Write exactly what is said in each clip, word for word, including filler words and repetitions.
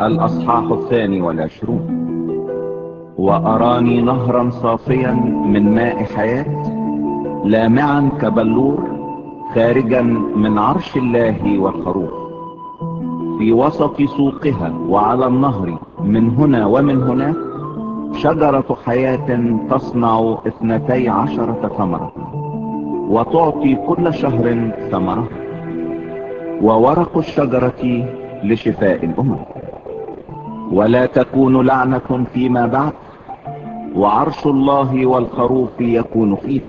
الأصحاح الثاني والعشرون. وأراني نهرا صافيا من ماء حياة لامعا كبلور خارجا من عرش الله والخروف، في وسط سوقها وعلى النهر من هنا ومن هناك شجرة حياة تصنع اثنتي عشرة ثمرة، وتعطي كل شهر ثمرة، وورق الشجرة لشفاء الأمم. ولا تكون لعنة فيما بعد، وعرش الله والخروف يكون فيه،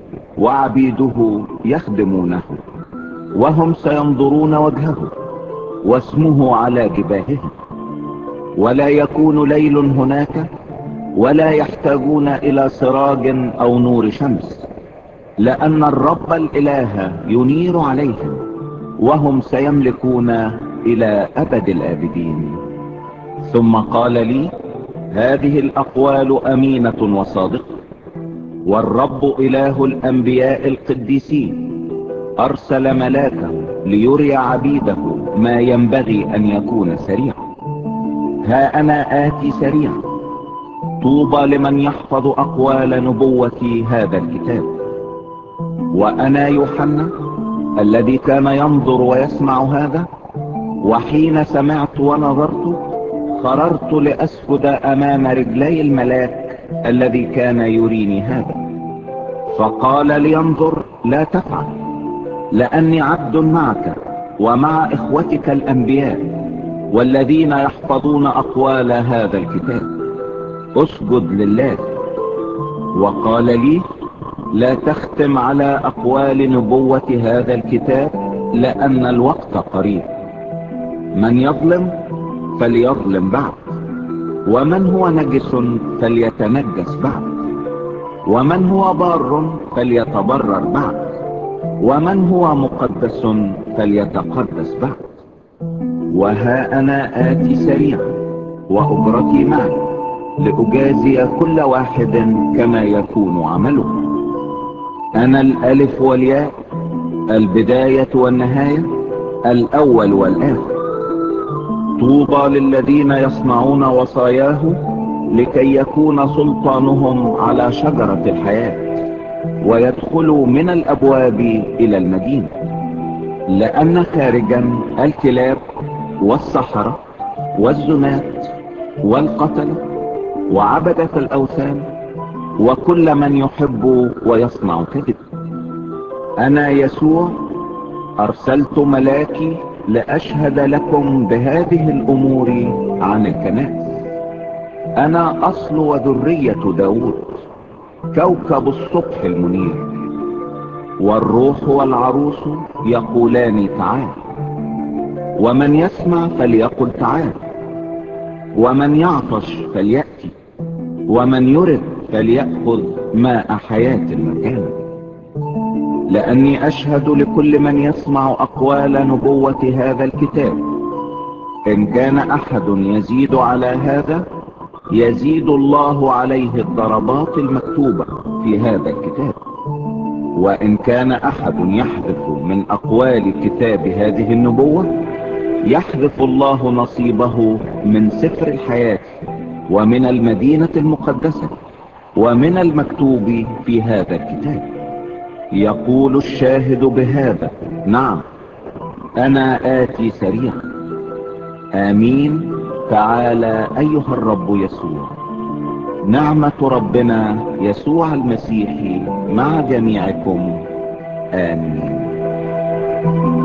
وعبيده يخدمونه، وهم سينظرون وجهه، واسمه على جباههم. ولا يكون ليل هناك، ولا يحتاجون إلى سراج أو نور شمس، لأن الرب الإله ينير عليهم، وهم سيملكون إلى أبد الآبدين. ثم قال لي: هذه الأقوال أمينة وصادقة، والرب إله الأنبياء القديسين أرسل ملاكه ليري عبيده ما ينبغي أن يكون سريعا. ها أنا آتي سريعا. طوبى لمن يحفظ أقوال نبوة هذا الكتاب. وأنا يوحنا الذي كان ينظر ويسمع هذا، وحين سمعت ونظرت قررت لأسجد أمام رجلي الملاك الذي كان يريني هذا. فقال لي: انظر، لا تفعل، لأني عبد معك ومع إخوتك الأنبياء والذين يحفظون أقوال هذا الكتاب. اسجد لله. وقال لي: لا تختم على أقوال نبوة هذا الكتاب، لأن الوقت قريب. من يظلم فليظلم بعد، ومن هو نجس فليتنجس بعد، ومن هو بار فليتبرر بعد، ومن هو مقدس فليتقدس بعد. وها أنا آتي سريعا، وأجرتي معي، لأجازي كل واحد كما يكون عمله. أنا الألف والياء، البداية والنهاية، الأول والآخر. طوبى للذين يصنعون وصاياه لكي يكون سلطانهم على شجرة الحياة، ويدخلوا من الأبواب إلى المدينة. لأن خارجا الكلاب والسحرة والزنات والقتل وعبدة الأوثان وكل من يحب ويصنع كذب. أنا يسوع أرسلت ملاكي لأشهد لكم بهذه الأمور عن الكنائس. أنا أصل وذرية داود، كوكب الصبح المنير. والروح والعروس يقولان: تعال. ومن يسمع فليقل: تعال. ومن يعطش فليأتي، ومن يرد فليأخذ ماء حياة المجان. لأني أشهد لكل من يسمع أقوال نبوة هذا الكتاب: إن كان أحد يزيد على هذا، يزيد الله عليه الضربات المكتوبة في هذا الكتاب. وإن كان أحد يحذف من أقوال كتاب هذه النبوة، يحذف الله نصيبه من سفر الحياة ومن المدينة المقدسة ومن المكتوب في هذا الكتاب. يقول الشاهد بهذا: نعم، أنا آتي سريعا. آمين. تعالى أيها الرب يسوع. نعمة ربنا يسوع المسيح مع جميعكم. آمين.